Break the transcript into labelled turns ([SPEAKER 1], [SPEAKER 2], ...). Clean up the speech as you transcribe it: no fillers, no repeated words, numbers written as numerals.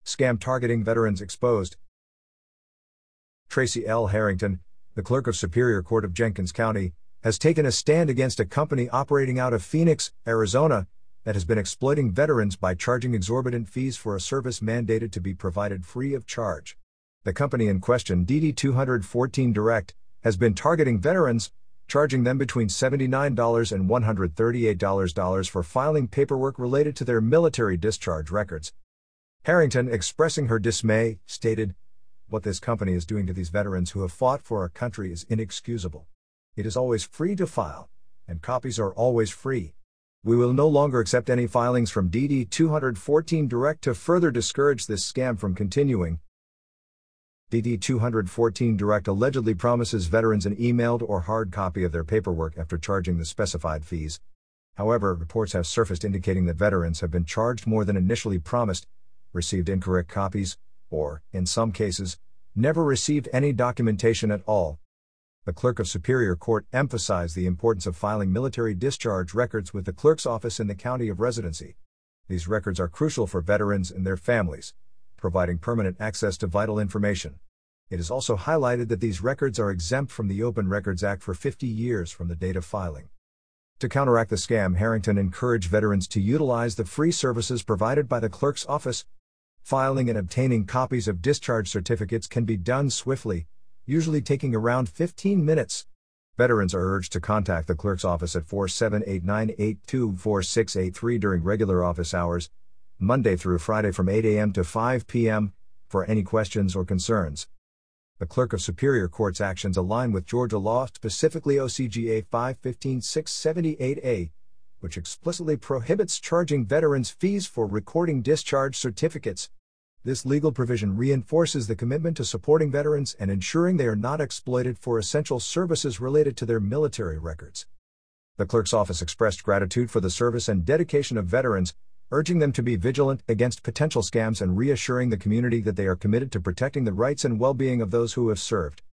[SPEAKER 1] Scam targeting veterans exposed. Tracy L. Harrington, the clerk of Superior Court of Jenkins County, has taken a stand against a company operating out of Phoenix, Arizona, that has been exploiting veterans by charging exorbitant fees for a service mandated to be provided free of charge. The company in question, DD214 Direct, has been targeting veterans, charging them between $79 and $138 for filing paperwork related to their military discharge records. Harrington, expressing her dismay, stated, "What this company is doing to these veterans who have fought for our country is inexcusable. It is always free to file, and copies are always free. We will no longer accept any filings from DD214 Direct to further discourage this scam from continuing." DD214 Direct allegedly promises veterans an emailed or hard copy of their paperwork after charging the specified fees. However, reports have surfaced indicating that veterans have been charged more than initially promised, received incorrect copies, or, in some cases, never received any documentation at all. The Clerk of Superior Court emphasized the importance of filing military discharge records with the clerk's office in the county of residency. These records are crucial for veterans and their families, providing permanent access to vital information. It is also highlighted that these records are exempt from the Open Records Act for 50 years from the date of filing. To counteract the scam, Harrington encouraged veterans to utilize the free services provided by the clerk's office. Filing and obtaining copies of discharge certificates can be done swiftly, usually taking around 15 minutes. Veterans are urged to contact the clerk's office at 478-982-4683 during regular office hours, Monday through Friday from 8 a.m. to 5 p.m., for any questions or concerns. The Clerk of Superior Court's actions align with Georgia law, specifically OCGA 515-678A, which explicitly prohibits charging veterans fees for recording discharge certificates. This legal provision reinforces the commitment to supporting veterans and ensuring they are not exploited for essential services related to their military records. The clerk's office expressed gratitude for the service and dedication of veterans, urging them to be vigilant against potential scams and reassuring the community that they are committed to protecting the rights and well-being of those who have served.